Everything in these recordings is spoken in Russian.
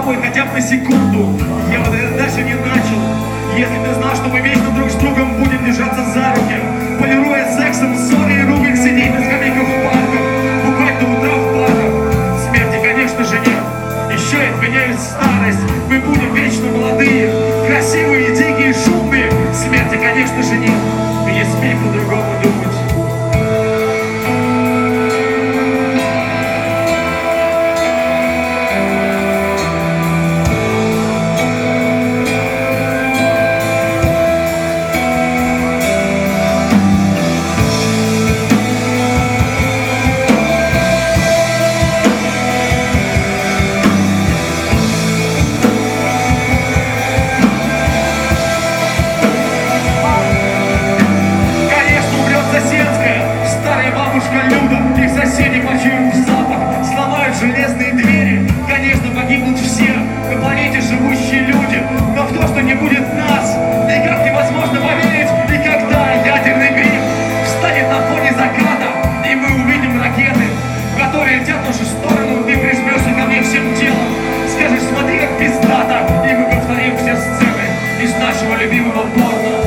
тобой хотя бы на секунду. Я бы даже не начал, если бы знал, что мы вечно друг с другом будем держаться за руки, полируя сексом ссоры и ругань, сидеть на скамейках в парках, бухать до утра в барах. Смерти, конечно же, нет. Еще и отменяют старость. Мы будем вечно молодые, красивые, дикие, шумные. Смерти, конечно же, нет. И не смей по-другому думать. Их соседи почуют запах, сломают железные двери. Конечно, погибнут все на планете живущие люди, но в то, что не будет нас, никак невозможно поверить. И когда ядерный гриб встанет на фоне заката, и мы увидим ракеты, которые летят в нашу сторону, ты прижмешься ко мне всем телом, скажешь: смотри, как пиздато, и мы повторим все сцены из нашего любимого порно.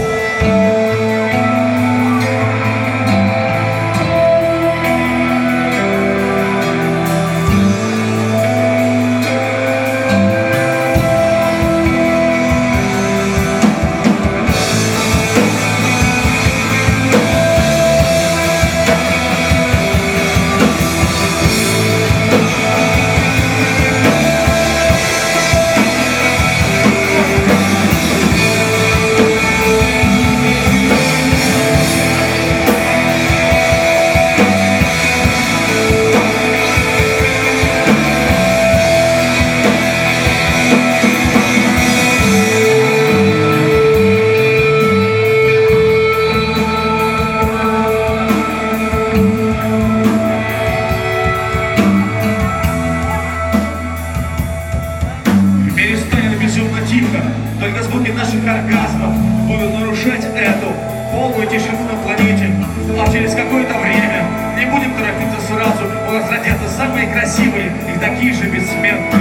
Только звуки наших оргазмов будут нарушать эту полную тишину на планете. А через какое-то время, не будем торопиться сразу, у нас родятся самые красивые и такие же бессмертные.